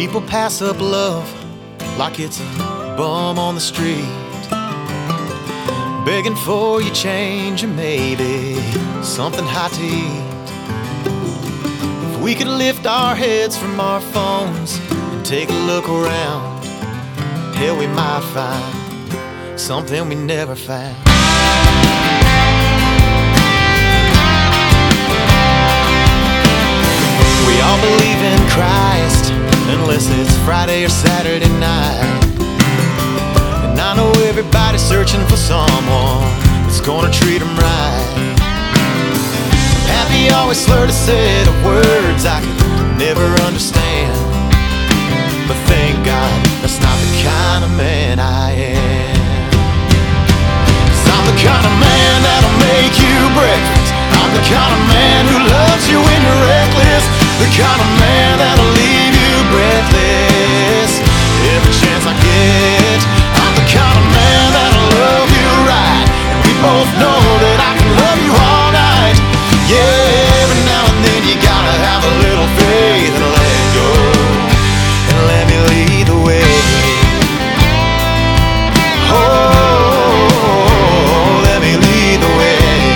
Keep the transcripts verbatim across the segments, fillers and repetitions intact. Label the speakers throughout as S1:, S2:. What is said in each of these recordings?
S1: People pass up love like it's a bum on the street, begging for your change or maybe something hot to eat. If we could lift our heads from our phones and take a look around, hell, we might find something we never found. We all believe in Christ unless it's Friday or Saturday night. And I know everybody's searching for someone that's gonna treat them right. Happy always slurred a set of words I could never understand, but thank God that's not the kind of man I am. 'Cause I'm the kind of man that'll make you breakfast. I'm the kind of man who loves you when you're reckless. The kind of man that'll leave you breathless every chance I get. I'm the kind of man that'll love you right, and we both know that I can love you all night. Yeah, every now and then you gotta have a little faith and let go, and let me lead the way. Oh, let me lead the way.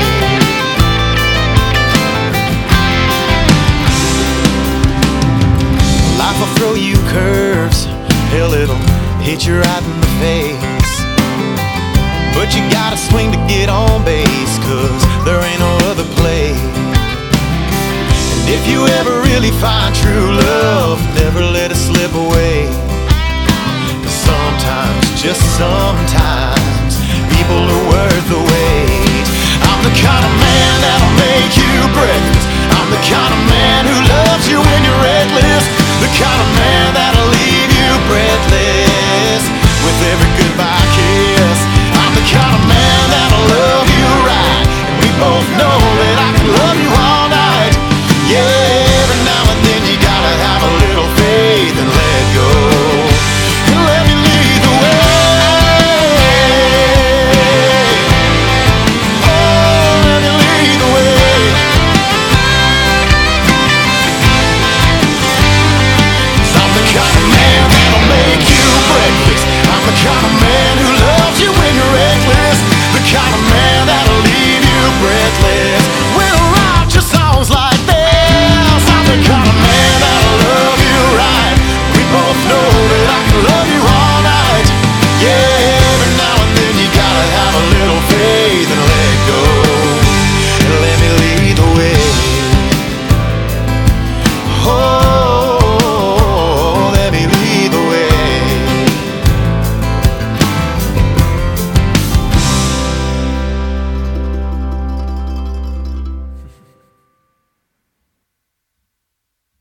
S1: Life will throw you curves, hell, it'll hit you right in the face, but you gotta swing to get on base, 'cause there ain't no other play. And if you ever really find true love, never let it slip away, 'cause sometimes, just sometimes, people are worth the wait. I'm the kind of man that'll make you breathless. I'm the kind of man who loves you when you're reckless. The kind of man that'll